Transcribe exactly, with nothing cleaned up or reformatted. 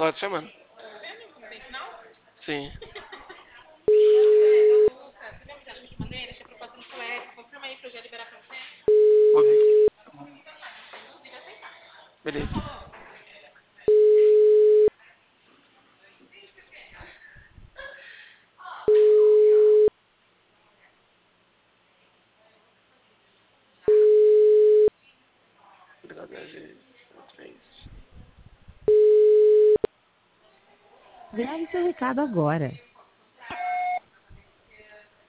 Ela tá te chamando. Sim. Vou ver aqui. Beleza. Grave seu recado agora.